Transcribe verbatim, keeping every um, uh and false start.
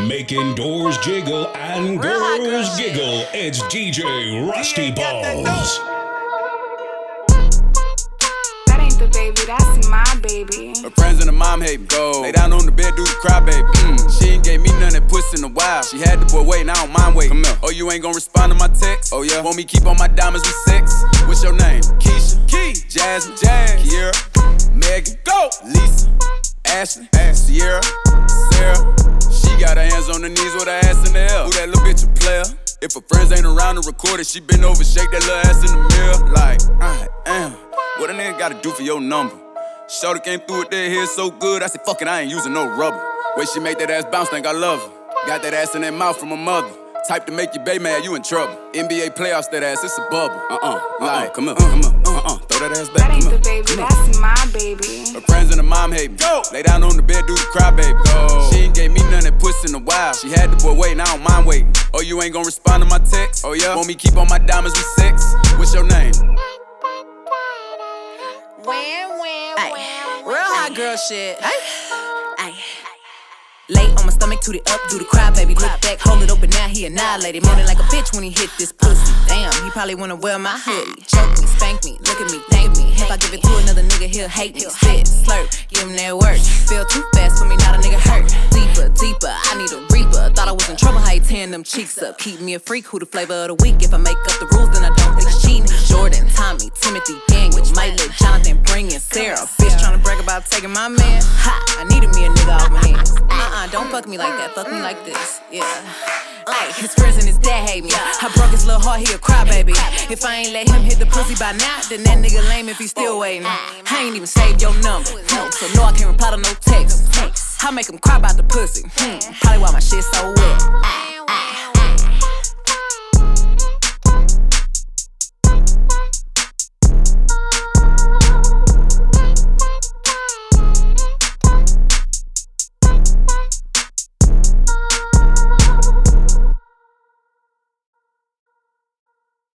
Making doors jiggle and girls giggle. It's D J Rusty Balls. That ain't the baby, that's my baby. Her friends and her mom hate me. Go. Lay down on the bed, do the cry, baby. Mm. She ain't gave me none that puss in a while. She had the boy waiting, I don't mind waiting. Come here. Oh, you ain't gon' respond to my text? Oh, yeah. Want me keep on my diamonds with sex? What's your name? Keisha, Key, Jasmine, Jazz, Kiera, Megan, Go, Lisa, Ashley, Ash, Sierra, Sarah. She got her hands on her knees with her ass in the air. Who that little bitch a player? If her friends ain't around to record it, she been over, shake that little ass in the mirror. Like, I am. What a nigga gotta do for your number? Shorty came through it, that hair so good, I said, fuck it, I ain't using no rubber. Way she make that ass bounce, think I love her. Got that ass in that mouth from her mother. Type to make your bae mad, you in trouble. N B A playoffs, that ass, it's a bubble. Uh-uh, like, come here, come here, uh-uh, throw that ass back, That ain't come the here, baby, come that's my baby. Her friends and her mom hate me. Go. Lay down on the bed, do the cry, baby. Go. She ain't gave me none that puss in a while. She had the boy waiting, I don't mind waiting. Oh, you ain't gon' respond to my text? Oh, yeah? Want me keep on my diamonds with sex? What's your name? Wham, wham, Ay, wham, real wham. hot girl shit. Ay, ay. Lay on my stomach, toot it up, do the cry, baby. Look back, hold it open, now he annihilated. Moaning like a bitch when he hit this pussy. Damn, he probably wanna wear my hoodie. Choke me, spank me, look at me, thank me. If I give it to another nigga, he'll hate me. Spit, slurp, give him that work. Feel too fast for me, not a nigga hurt. Deeper, deeper, I need a reaper. Thought I was in trouble, how you tearing them cheeks up. Keep me a freak, who the flavor of the week. If I make up the rules, then I don't think it's cheating. Jordan, Tommy, Timothy, Daniel. Might let Jonathan bring in Sarah. Bitch tryna brag about taking my man. Ha, I needed me a nigga off my hands. Uh-uh, don't fuck me like that, fuck me like this, yeah. Ay, his friends and his dad hate me. I broke his little heart, he a crybaby. If I ain't let him hit the pussy by now, then that nigga lame if he still waiting. I ain't even saved your number, no, so no, I can't reply to no text. I make him cry about the pussy, hmm, probably why my shit so wet.